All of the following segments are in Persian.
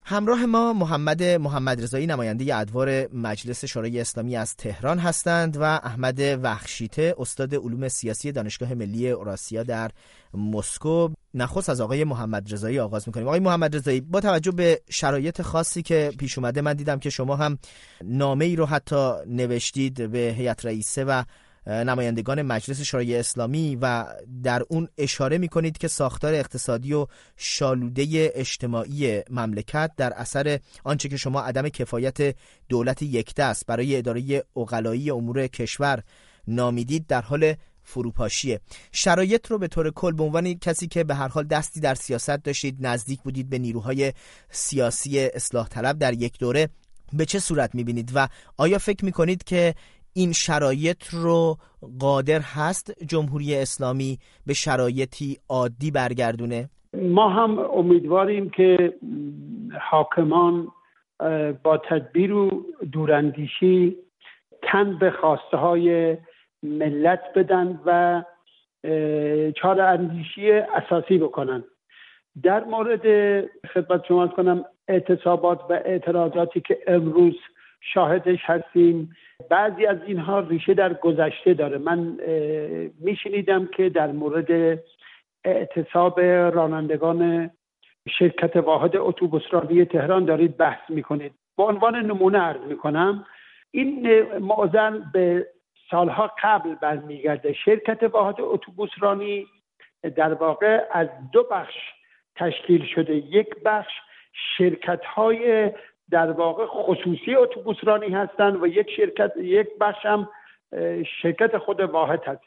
همراه ما محمد رضایی نماینده ادوار مجلس شورای اسلامی از تهران هستند و احمد وخشیته استاد علوم سیاسی دانشگاه ملی اوراسیا در مسکو. نخست از آقای محمد رضایی آغاز می‌کنیم. آقای محمد رضایی، با توجه به شرایط خاصی که پیش اومده، من دیدم که شما هم نامه‌ای رو حتی نوشتید به هیئت رئیسه و نمایندگان مجلس شورای اسلامی و در اون اشاره می‌کنید که ساختار اقتصادی و شالوده اجتماعی مملکت در اثر آنچه که شما عدم کفایت دولت یکدست برای اداره عقلایی امور کشور نامیدید در حال فروپاشیه. شرایط رو به طور کل به عنوان کسی که به هر حال دستی در سیاست داشتید، نزدیک بودید به نیروهای سیاسی اصلاح طلب در یک دوره، به چه صورت می‌بینید و آیا فکر می‌کنید که این شرایط رو قادر هست جمهوری اسلامی به شرایطی عادی برگردونه؟ ما هم امیدواریم که حاکمان با تدبیر و دوراندیشی تن به خواسته های ملت بدن و چاره اندیشی اساسی بکنن. در مورد خدمت شما کنم اعتصابات و اعتراضاتی که امروز شاهدش هستیم، بعضی از اینها ریشه در گذشته داره. من میشنیدم که در مورد اعتصاب رانندگان شرکت واحد اتوبوسرانی تهران دارید بحث میکنید. به عنوان نمونه عرض میکنم، این معضل به سالها قبل برمیگرده. شرکت واحد اتوبوسرانی در واقع از دو بخش تشکیل شده. یک بخش شرکت‌های در واقع خصوصی اتوبوسرانی هستند و یک بخش هم شرکت خود واحد هست.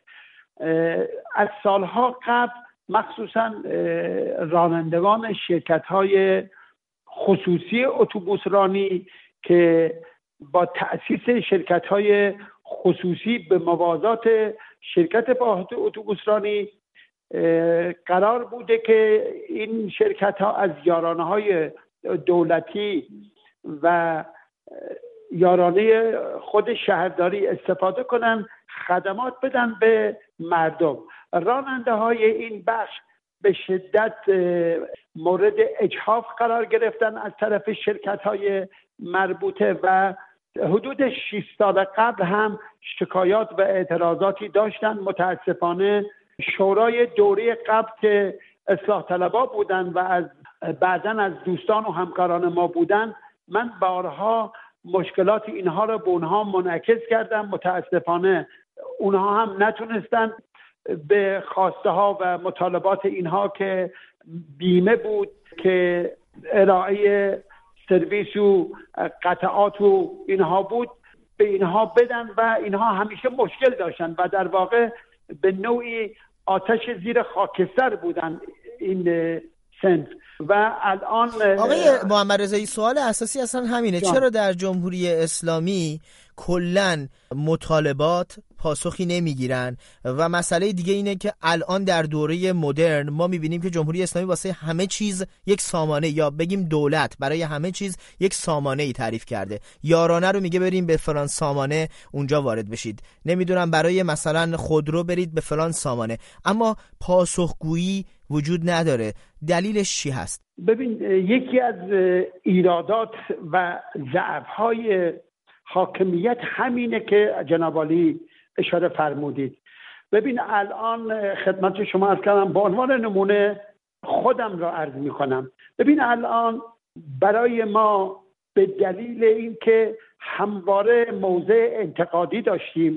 از سالها قبل مخصوصا رانندگان شرکت‌های خصوصی اتوبوسرانی که با تأسیس شرکت‌های خصوصی به موازات شرکت واحد اتوبوسرانی قرار بوده که این شرکت‌ها از یارانه‌های دولتی و یارانه خود شهرداری استفاده کنن، خدمات بدن به مردم. راننده های این بخش به شدت مورد اجحاف قرار گرفتن از طرف شرکت های مربوطه و حدود 6 سال قبل هم شکایات و اعتراضاتی داشتن. متاسفانه شورای دوره قبل که اصلاح طلبا بودن و بعداً از دوستان و همکاران ما بودن، من بارها مشکلات اینها را به اونها منعکس کردم. متاسفانه اونها هم نتونستن به خواسته ها و مطالبات اینها که بیمه بود، که ارائه سرویس و قطعات و اینها بود، به اینها بدن و اینها همیشه مشکل داشتن و در واقع به نوعی آتش زیر خاکستر بودن این سنف. و الان آقای محمد رضایی، سوال اساسی اصلا همینه، چرا در جمهوری اسلامی کلن مطالبات پاسخی نمیگیرن؟ و مسئله دیگه اینه که الان در دوره مدرن ما میبینیم که جمهوری اسلامی واسه همه چیز یک سامانه، یا بگیم دولت برای همه چیز یک سامانه ای تعریف کرده. یارانه رو میگه بریم به فلان سامانه اونجا وارد بشید، نمیدونم برای مثلا خودرو برید به فلان سامانه، اما پاسخگویی وجود نداره. دلیلش چی هست؟ ببین، یکی از ایرادات و ضعف‌های حاکمیت همینه که جناب عالی اشاره فرمودید. ببین الان خدمت شما عرض کردم، به عنوان نمونه خودم را عرض می‌کنم. ببین الان برای ما به دلیل اینکه همواره موضع انتقادی داشتیم،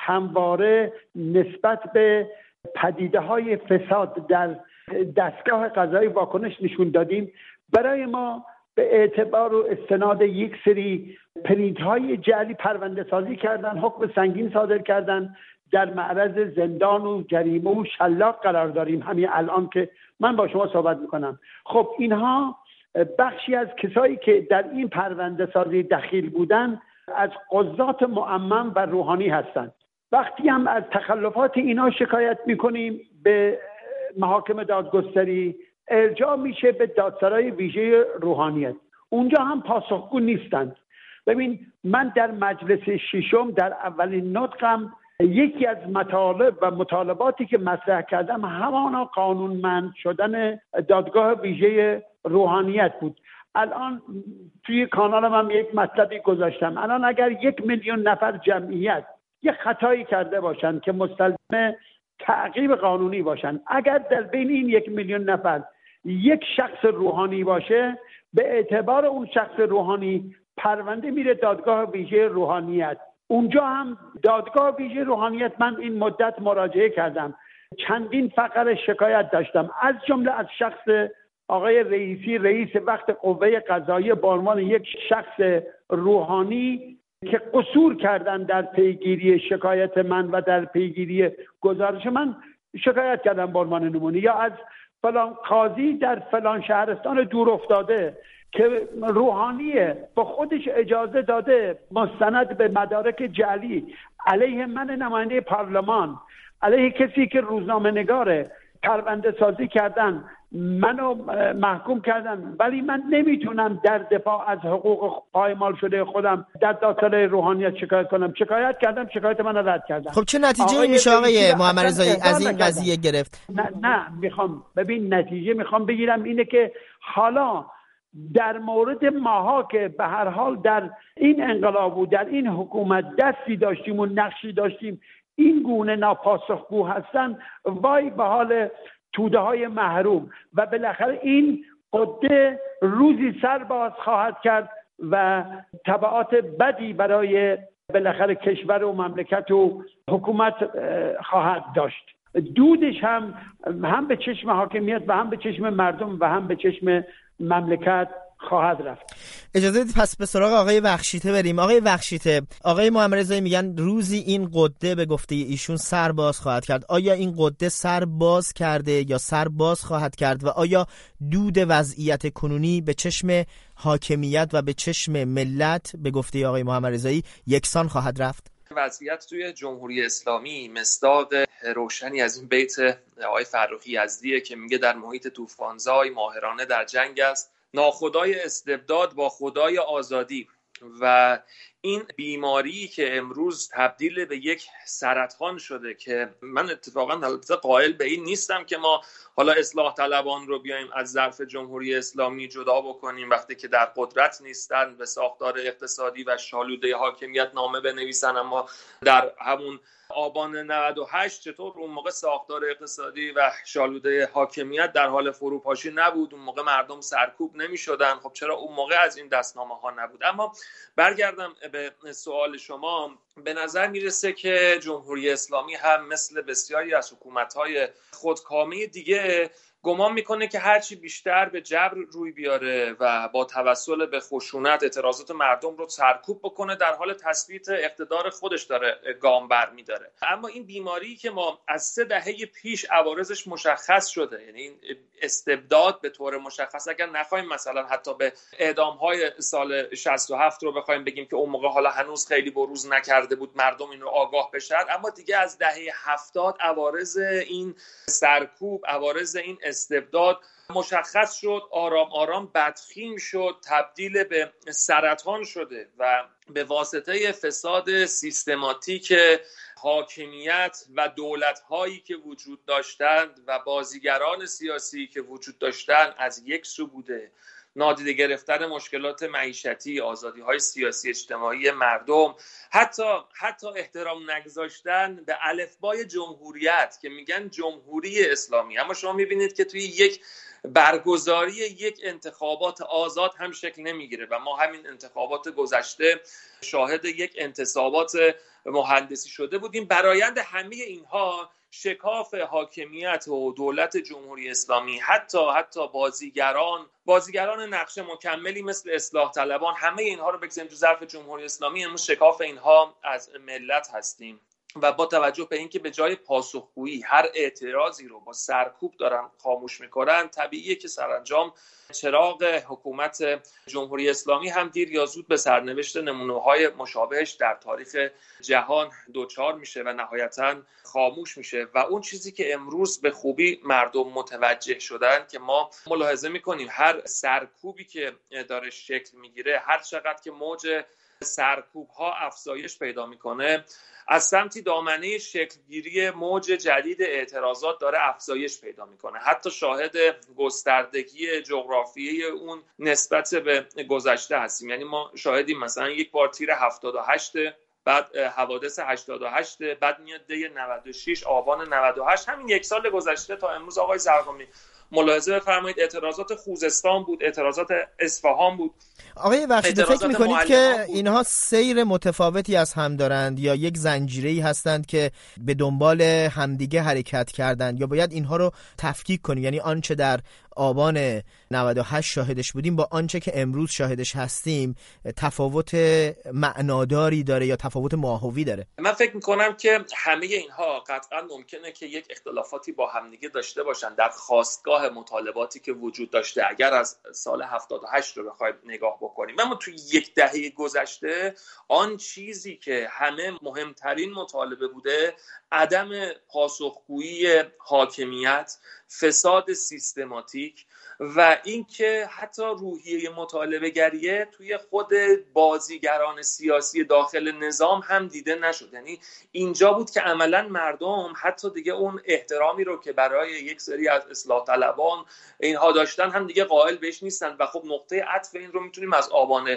همواره نسبت به پدیده‌های فساد در دستگاه قضایی واکنش نشون دادیم، برای ما به اعتبار و استناد یک سری پرینت‌های جعلی پرونده سازی کردن، حکم سنگین صادر کردن، در معرض زندان و جریمه و شلاق قرار داریم همین الان که من با شما صحبت میکنم. خب اینها بخشی از کسایی که در این پرونده سازی دخیل بودن از قضات معمم و روحانی هستند. وقتی هم از تخلفات اینا شکایت میکنیم به محاکم دادگستری، ارجاع میشه به دادسرای ویژه روحانیت، اونجا هم پاسخگو نیستند. ببین من در مجلس ششم در اولین نطقم یکی از مطالب و مطالباتی که مطرح کردم همانا قانونمند شدن دادگاه ویژه روحانیت بود. الان توی کانالم هم یک مطلبی گذاشتم، الان اگر 1 میلیون نفر جمعیت یک خطایی کرده باشن که مستلزم تعقیب قانونی باشن، اگر در بین این 1 میلیون نفر یک شخص روحانی باشه، به اعتبار اون شخص روحانی پرونده میره دادگاه ویژه روحانیت. اونجا هم دادگاه ویژه روحانیت من این مدت مراجعه کردم، چندین فقره شکایت داشتم، از جمله از شخص آقای رئیسی، رئیس وقت قوه قضاییه، به عنوان یک شخص روحانی که قصور کردن در پیگیری شکایت من و در پیگیری گزارش من، شکایت کردم به عنوان نمونه. یا از فلان قاضی در فلان شهرستان دور افتاده که روحانیه، با خودش اجازه داده مستند به مدارک جعلی علیه من نماینده پارلمان، علیه کسی که روزنامه نگاره، پرونده سازی کردن، منو محکوم کردن، ولی من نمیتونم در دفاع از حقوق پایمال شده خودم در داخل روحانیت شکایت کنم. شکایت کردم، شکایت من رو رد کردم. خب چه نتیجه میشه آقای محمد رضایی از این قضیه گرفت؟ نه میخوام ببین نتیجه میخوام بگیرم اینه که حالا در مورد ماها که به هر حال در این انقلاب و در این حکومت دستی داشتیم و نقشی داشتیم، این گونه ناپاسخگو هستن، وای به حال توده های محروم. و بالاخره این قده روزی سر باز خواهد کرد و تبعات بدی برای بالاخره کشور و مملکت و حکومت خواهد داشت. دودش هم به چشم حاکمیت و هم به چشم مردم و هم به چشم مملکت خواهد رفت. اجازه بدید پس به سراغ آقای بخشیته بریم. آقای بخشیته، آقای محمد رضایی میگن روزی این قده به گفته ایشون سر باز خواهد کرد. آیا این قده سر باز کرده یا سر باز خواهد کرد و آیا دود وضعیت کنونی به چشم حاکمیت و به چشم ملت به گفته آقای محمد رضایی یکسان خواهد رفت؟ وضعیت توی جمهوری اسلامی مصداق روشنی از این بیت آقای فرخی یزدیه که میگه در محیط طوفانزای ماهرانه در جنگ است، ناخدای استبداد با خدای آزادی. و این بیماری که امروز تبدیل به یک سرطان شده که من اتفاقا البته قائل به این نیستم که ما حالا اصلاح طلبان رو بیایم از ظرف جمهوری اسلامی جدا بکنیم وقتی که در قدرت نیستن، به ساختار اقتصادی و شالوده حاکمیت نامه بنویسن، اما در همون آبان 98 چطور اون موقع ساختار اقتصادی و شالوده حاکمیت در حال فروپاشی نبود، اون موقع مردم سرکوب نمی شدن، خب چرا اون موقع از این دستنامه ها نبود؟ اما برگردم به سوال شما، به نظر میرسه که جمهوری اسلامی هم مثل بسیاری از حکومت‌های خودکامه دیگه گمان میکنه که هرچی بیشتر به جبر روی بیاره و با توسل به خشونت اعتراضات مردم رو سرکوب بکنه، در حال تثبیت اقتدار خودش داره گام برمی‌داره. اما این بیماری که ما از 3 دهه پیش عوارضش مشخص شده، یعنی این استبداد به طور مشخص، اگر نخوایم مثلا حتی به اعدام‌های سال 67 رو بخوایم بگیم که اون موقع حالا هنوز خیلی بروز نکرده بود، مردم این رو آگاه بشن، اما دیگه از دهه 70 عوارض این سرکوب، عوارض این استبداد مشخص شد، آرام آرام بدخیم شد، تبدیل به سرطان شده و به واسطه فساد سیستماتیک حاکمیت و دولت‌هایی که وجود داشتند و بازیگران سیاسی که وجود داشتند از یک سو بوده، نادیده گرفتن مشکلات معیشتی، آزادی‌های سیاسی اجتماعی مردم، حتی احترام نگذاشتن به الفبای جمهوریت که میگن جمهوری اسلامی. اما شما میبینید که توی یک برگزاری یک انتخابات آزاد هم شکل نمیگیره و ما همین انتخابات گذشته شاهد یک انتصابات مهندسی شده بودیم. برآیند همه اینها شکاف حاکمیت و دولت جمهوری اسلامی، حتی بازیگران نقش مکملی مثل اصلاح طلبان، همه اینها رو بگذاریم تو ظرف جمهوری اسلامی، امروز شکاف اینها از ملت هستیم و با توجه به اینکه به جای پاسخگویی هر اعتراضی رو با سرکوب دارن خاموش میکنن، طبیعیه که سرانجام چراغ حکومت جمهوری اسلامی هم دیر یا زود به سرنوشت نمونه‌های مشابهش در تاریخ جهان دوچار میشه و نهایتاً خاموش میشه. و اون چیزی که امروز به خوبی مردم متوجه شدن که ما ملاحظه میکنیم هر سرکوبی که داره شکل میگیره، هر چقدر که موج سرکوب ها افزایش پیدا میکنه، از سمتی وقتی دامنه شکلگیری موج جدید اعتراضات داره افزایش پیدا میکنه، حتی شاهد گستردگی جغرافیایی اون نسبت به گذشته هستیم. یعنی ما شاهدیم مثلا یک بار تیر 78، بعد حوادث 88، بعد میاد دی 96، آبان 98، همین یک سال گذشته تا امروز آقای زرقامی ملاحظه بفرمایید اعتراضات خوزستان بود، اعتراضات اصفهان بود. آقای بخشیده فکر میکنید که اینها سیر متفاوتی از هم دارند یا یک زنجیره‌ای هستند که به دنبال همدیگه حرکت کردند، یا باید اینها رو تفکیک کنیم؟ یعنی آنچه در آبان 98 شاهدش بودیم با آنچه که امروز شاهدش هستیم تفاوت معناداری داره یا تفاوت ماهوی داره؟ من فکر میکنم که همه اینها قطعا ممکنه که یک اختلافاتی با همدیگه داشته باشن در خاستگاه مطالباتی که وجود داشته. اگر از سال 78 رو بخوایم نگاه بکنیم، اما توی یک دهه گذشته آن چیزی که همه مهمترین مطالبه بوده عدم پاسخگویی حاکمیت، فساد سیستماتیک و اینکه حتی روحیه مطالبه گریه توی خود بازیگران سیاسی داخل نظام هم دیده نشد. یعنی اینجا بود که عملا مردم حتی دیگه اون احترامی رو که برای یک سری از اصلاح طلبان اینها داشتن هم دیگه قائل بهش نیستن و خب نقطه عطف این رو میتونیم از آبان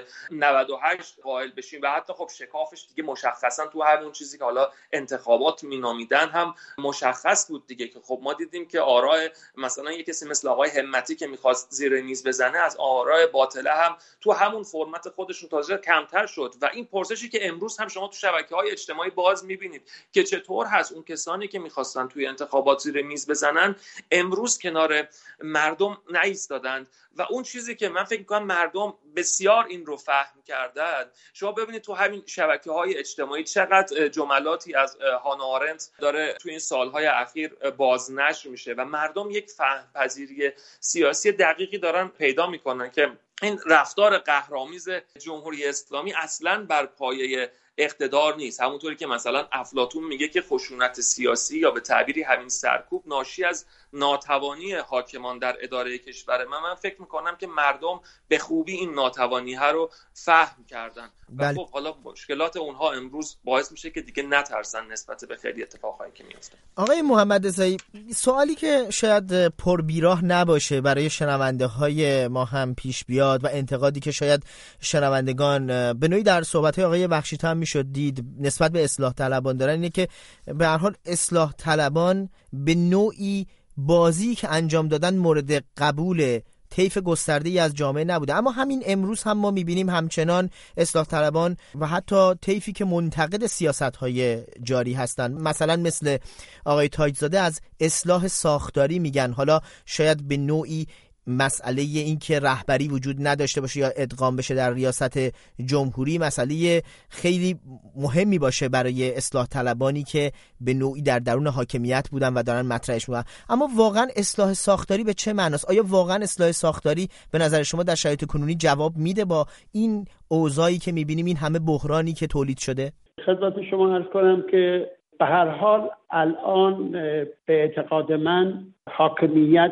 98 قائل بشیم و حتی خب شکافش دیگه مشخصا تو همون چیزی که حالا انتخابات مینامیدن هم مشخص بود دیگه، که خب ما دیدیم که آراء مثلا یک کسی مثل آقای همتی که میخواست زیر میز بزنه از آراء باطله هم تو همون فرمت خودشون تازه کمتر شد. و این پرسشی که امروز هم شما تو شبکه‌های اجتماعی باز میبینید که چطور هست اون کسانی که میخواستن توی انتخابات زیر میز بزنن امروز کنار مردم نایستادند. و اون چیزی که من فکر می‌کنم مردم بسیار این رو فهم کردن، شما ببینید تو همین شبکه‌های اجتماعی چقدر جملاتی از هانا آرنت داره تو این سالهای اخیر بازنشر میشه و مردم یک فهم پذیری سیاسی دقیقی دارن پیدا میکنن که این رفتار قهرآمیز جمهوری اسلامی اصلاً بر پایه اقتدار نیست. همونطوری که مثلا افلاطون میگه که خشونت سیاسی یا به تعبیری همین سرکوب ناشی از ناتوانی حاکمان در اداره کشور. من فکر میکنم که مردم به خوبی این ناتوانی ها رو فهم کردن و خب حالا مشکلات اونها امروز باعث میشه که دیگه نترسن نسبت به خیلی اتفاقایی که میفته. آقای محمد رضایی، سوالی که شاید پربیراه نباشه برای شنونده های ما هم پیش بیاد و انتقادی که شاید شنوندگان به نوعی در صحبت های آقای بخشیده هم میشد دید نسبت به اصلاح طلبان دارن، اینه که به هر حال اصلاح طلبان به نوعی بازی که انجام دادن مورد قبول طیف گسترده‌ای از جامعه نبوده. اما همین امروز هم ما می‌بینیم همچنان اصلاح طلبان و حتی طیفی که منتقد سیاست‌های جاری هستند، مثلا مثل آقای تاجزاده، از اصلاح ساختاری میگن. حالا شاید به نوعی مسئله این که رهبری وجود نداشته باشه یا ادغام بشه در ریاست جمهوری مسئله خیلی مهمی باشه برای اصلاح طلبانی که به نوعی در درون حاکمیت بودن و دارن مطرحش میکنن. اما واقعا اصلاح ساختاری به چه معناست؟ آیا واقعا اصلاح ساختاری به نظر شما در شرایط کنونی جواب میده با این اوضاعی که میبینیم، این همه بحرانی که تولید شده؟ خدمت شما عرض کنم که به هر حال الان به اعتقاد من حاکمیت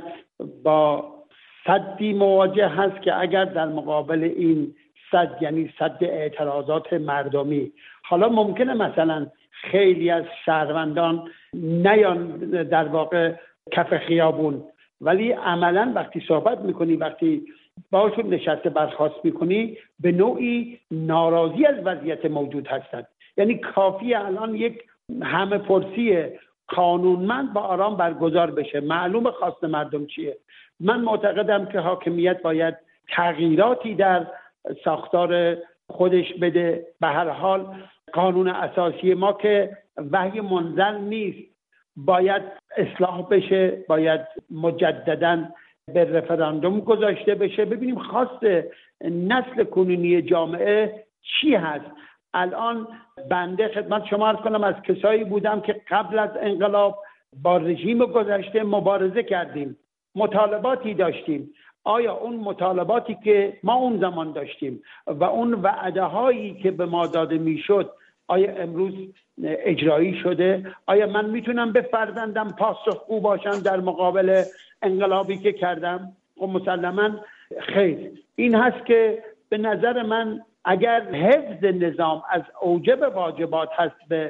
با صدی مواجه هست که اگر در مقابل این صد، یعنی صد اعتراضات مردمی، حالا ممکنه مثلا خیلی از شهروندان نیان در واقع کف خیابون، ولی عملا وقتی صحبت میکنی، وقتی باشون نشسته برخاست میکنی، به نوعی ناراضی از وضعیت موجود هستند. یعنی کافی الان یک همه پرسی قانونمند با آرام برگزار بشه، معلوم خواست مردم چیه. من معتقدم که حاکمیت باید تغییراتی در ساختار خودش بده. به هر حال قانون اساسی ما که وحی منزل نیست، باید اصلاح بشه، باید مجدداً به رفراندوم گذاشته بشه، ببینیم خواست نسل کنونی جامعه چی هست. الان بنده خدمت شما عرض کنم از کسایی بودم که قبل از انقلاب با رژیم گذشته مبارزه کردیم، مطالباتی داشتیم. آیا اون مطالباتی که ما اون زمان داشتیم و اون وعده هایی که به ما داده میشد آیا امروز اجرایی شده؟ آیا من میتونم به فرزندم پاسخگو باشم در مقابل انقلابی که کردم؟ خب مسلماً خیر. این هست که به نظر من اگر حفظ نظام از اوجب واجبات هست به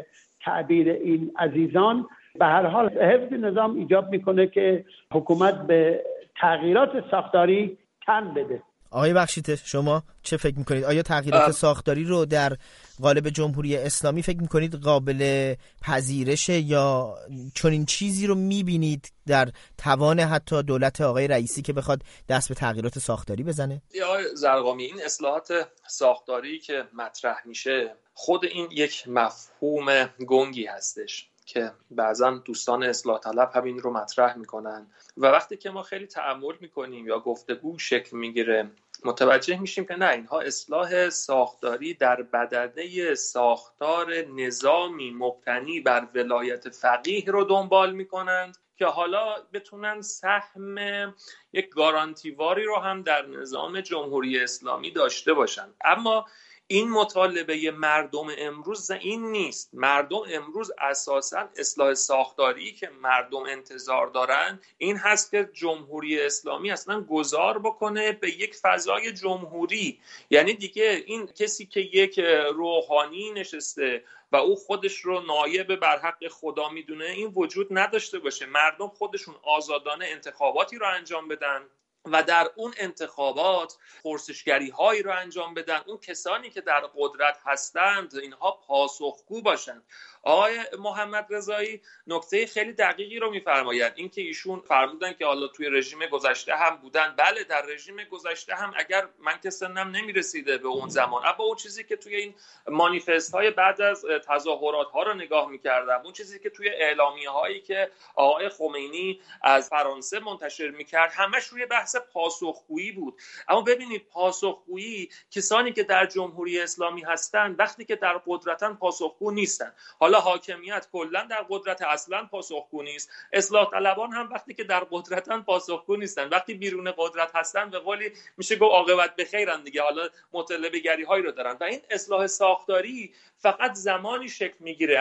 تعبیر این عزیزان، به هر حال حفظ نظام ایجاب میکنه که حکومت به تغییرات ساختاری تن بده. آقای بخشیته شما چه فکر میکنید؟ آیا تغییرات ساختاری رو در قالب جمهوری اسلامی فکر میکنید قابل پذیرشه یا چنین چیزی رو میبینید در توان حتی دولت آقای رئیسی که بخواد دست به تغییرات ساختاری بزنه؟ آقای زرقامی، این اصلاحات ساختاری که مطرح میشه خود این یک مفهوم گنگی هستش که بعضا دوستان اصلاح طلب همین رو مطرح میکنن و وقتی که ما خیلی تأمل میکنیم یا گفتگو شکل میگیره متوجه میشیم که نه، اینها اصلاح ساختاری در بدنه ساختار نظامی مبتنی بر ولایت فقیه رو دنبال میکنند که حالا بتونن سهم یک گارانتیواری رو هم در نظام جمهوری اسلامی داشته باشن. اما این مطالبه مردم امروز این نیست. مردم امروز اساساً اصلاح ساختاری که مردم انتظار دارن این هست که جمهوری اسلامی اصلا گذار بکنه به یک فضای جمهوری، یعنی دیگه این کسی که یک روحانی نشسته و او خودش رو نایب بر حق خدا میدونه این وجود نداشته باشه. مردم خودشون آزادانه انتخاباتی رو انجام بدن و در اون انتخابات پرسشگری هایی رو انجام بدن. اون کسانی که در قدرت هستند اینها پاسخگو باشند. آقای محمد رضایی نکته خیلی دقیقی رو میفرمایند، این که ایشون فرمودن که حالا توی رژیم گذشته هم بودن. بله، در رژیم گذشته هم، اگر من که سنم نمیرسیده به اون زمان، اما اون چیزی که توی این مانیفست های بعد از تظاهرات ها رو نگاه میکردم، اون چیزی که توی اعلامیه هایی که آقای خمینی از فرانسه منتشر میکرد، همش روی بحث پاسخگویی بود. اما ببینید پاسخگویی، کسانی که در جمهوری اسلامی هستن وقتی که در قدرتن پاسخگو نیستن. حالا حاکمیت کلا در قدرت اصلا پاسخگو نیست، اصلاح طلبان هم وقتی که در قدرتن پاسخگو نیستن، وقتی بیرون قدرت هستن به قولی میشه گفت عاقبت بخیرن دیگه، حالا مطالبه گری هایی رو دارن. و این اصلاح ساختاری فقط زمانی شکل میگیره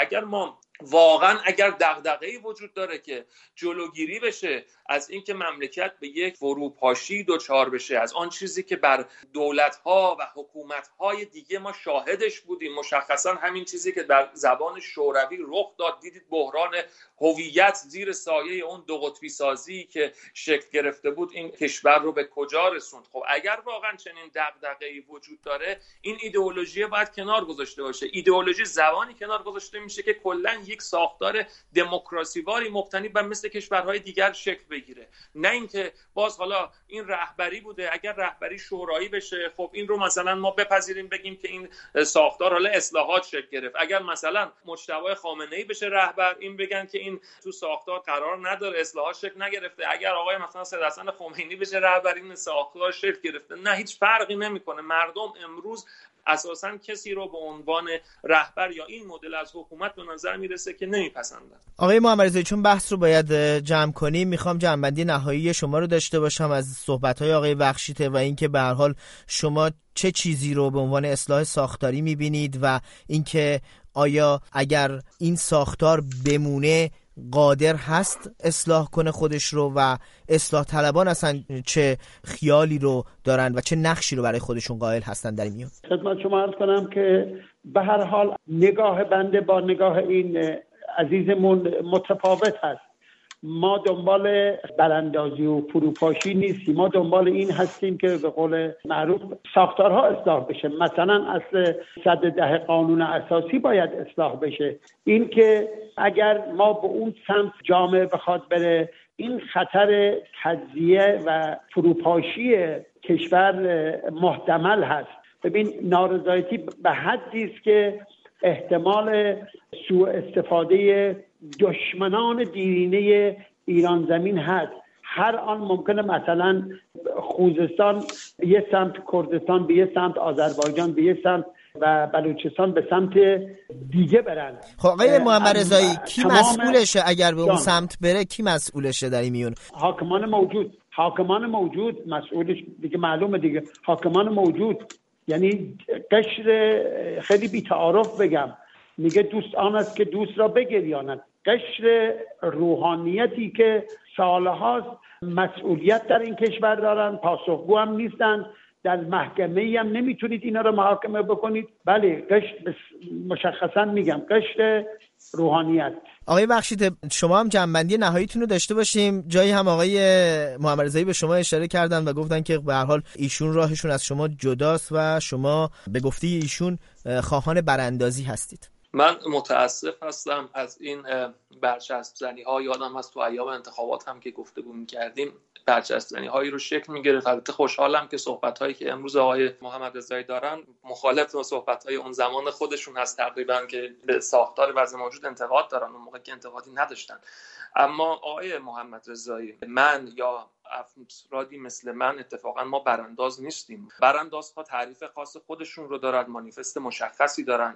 اگر دغدغه‌ای وجود داره که جلوگیری بشه از اینکه مملکت به یک فروپاشی دچار بشه، از آن چیزی که بر دولت‌ها و حکومت‌های دیگه ما شاهدش بودیم، مشخصا همین چیزی که در زبان شوروی رخ داد. دیدید بحران هویت زیر سایه اون دو قطبی سازی که شکل گرفته بود این کشور رو به کجا رسوند. خب اگر واقعا چنین دغدغه‌ای وجود داره این ایدئولوژی باید کنار گذاشته باشه. ایدئولوژی زبانی کنار گذاشته میشه که کلا یک ساختار دموکراسیواری مبتنی بر مثل کشورهای دیگر شکل بگیره، نه اینکه باز حالا این رهبری بوده، اگر رهبری شورایی بشه خب این رو مثلا ما بپذیریم بگیم که این ساختار حالا اصلاحات شکل گرفت. اگر مثلا مجتبی خامنه‌ای بشه رهبر، این بگن که این تو ساختار قرار نداره، اصلاحات شکل نگرفته. اگر آقای مثلا سید حسن خمینی بشه رهبر، این ساختار شکل گرفته. نه، هیچ فرقی نمیکنه. مردم امروز اساساً کسی رو به عنوان رهبر یا این مدل از حکومت به نظر میرسه که نمیپسندن. آقای محمد رضایی، چون بحث رو باید جمع کنیم، میخوام جمع‌بندی نهایی شما رو داشته باشم از صحبت‌های آقای بخشیته و اینکه به هر حال شما چه چیزی رو به عنوان اصلاح ساختاری میبینید و اینکه آیا اگر این ساختار بمونه قادر هست اصلاح کنه خودش رو و اصلاح طلبان اصلا چه خیالی رو دارن و چه نقشی رو برای خودشون قائل هستن در این میون. خدمت شما عرض کنم که به هر حال نگاه بنده با نگاه این عزیزمون متفاوت هست. ما دنبال براندازی و فروپاشی نیستیم، ما دنبال این هستیم که به قول معروف ساختارها اصلاح بشه. مثلا اصل 110 قانون اساسی باید اصلاح بشه. این که اگر ما به اون سمت جامعه بخواد بره، این خطر تجزیه و فروپاشی کشور محتمل هست. ببین نارضایتی به حدی است که احتمال سوء استفاده دشمنان دیرینه ایران زمین هست. هر آن ممکنه مثلا خوزستان یه سمت، کردستان به یه سمت، آذربایجان به یه سمت و بلوچستان به سمت دیگه برن. خب آقای محمد رضایی کی مسئولشه اگر به اون سمت بره؟ کی مسئولشه در این میون؟ حاکمان موجود مسئولش دیگه معلومه دیگه. حاکمان موجود، یعنی قشر خیلی بی‌تعارف بگم، میگه دوست آن است که دوست را بگریاند. قشر روحانیتی که سالهاست مسئولیت در این کشور دارن، پاسخگو هم نیستن در محکمه‌ای هم نمیتونید اینا رو محاکمه بکنید. بله، قشر مشخصا میگم قشر روحانیت. آقای بخشیده، شما هم جنبندی نهاییتون رو داشته باشیم. جایی هم آقای محمدرضایی به شما اشاره کردن و گفتن که به هر حال ایشون راهشون از شما جداست و شما به گفته ایشون خواهان براندازی هستید. من متاسف هستم از این برچسب زنی ها. یادم هست تو ایام انتخابات هم که گفتگو می‌کردیم برچسب زنی هایی رو شکل می‌گرفت. البته خوشحالم که صحبت هایی که امروز آقای محمدرضایی دارن مخالف با صحبت های اون زمان خودشون هست تقریبا، که به ساختار وضع موجود انتقاد دارن، اون موقع که انتقادی نداشتن. اما آقای محمدرضایی، من یا افرادی مثل من اتفاقا ما برانداز نیستیم. براندازها تعریف خاص خودشون رو دارن، مانیفست مشخصی دارن.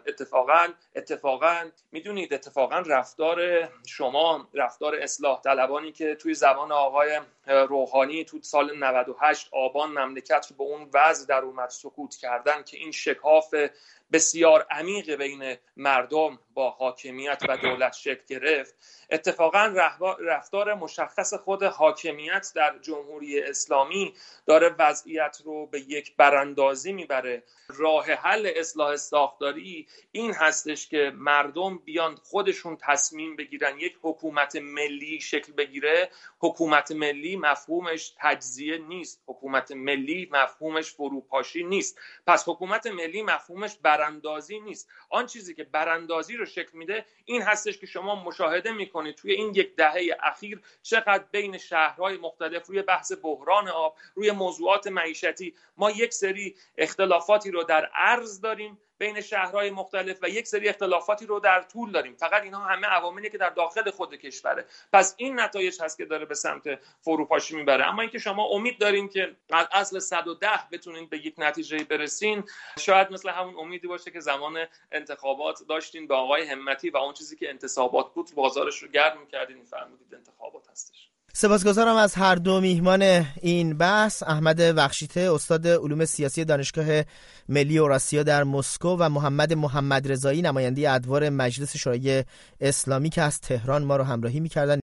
اتفاقا میدونید، اتفاقا رفتار شما، رفتار اصلاح طلبانی که توی زمان آقای روحانی تو سال 98 آبان مملکت رو به اون وضع در اومد سکوت کردن که این شکاف بسیار عمیق بین مردم با حاکمیت و دولت شکل گرفت، اتفاقا رفتار مشخص خود حاکمیت در جمهوری اسلامی داره وضعیت رو به یک براندازی میبره. راه حل اصلاح ساختاری این هستش که مردم بیان خودشون تصمیم بگیرن یک حکومت ملی شکل بگیره. حکومت ملی مفهومش تجزیه نیست، حکومت ملی مفهومش فروپاشی نیست. پس حکومت ملی مفهومش براندازی نیست. آن چیزی که براندازی رو شکل میده این هستش که شما مشاهده میکنید توی این یک دهه اخیر چقدر بین شهرهای مختلف روی بحث بحران آب، روی موضوعات معیشتی، ما یک سری اختلافاتی رو در عرض داریم بین شهرهای مختلف و یک سری اختلافاتی رو در طول داریم. فقط اینها همه عواملی که در داخل خود کشوره. پس این نتایج هست که داره به سمت فروپاشی میبره. اما اینکه شما امید دارین که از اصل 110 بتونین به یک نتیجه برسین، شاید مثل همون امیدی باشه که زمان انتخابات داشتین به آقای همتی و اون چیزی که انتصابات بود بازارش رو گرم می‌کردین، می‌فرمودید انتخابات هستش. سپاسگزارم از هر دو میهمان این بحث، احمد وخشیته استاد علوم سیاسی دانشگاه ملی اوراسیا در مسکو و محمدرضایی نماینده ادوار مجلس شورای اسلامی که از تهران ما رو همراهی می‌کردند.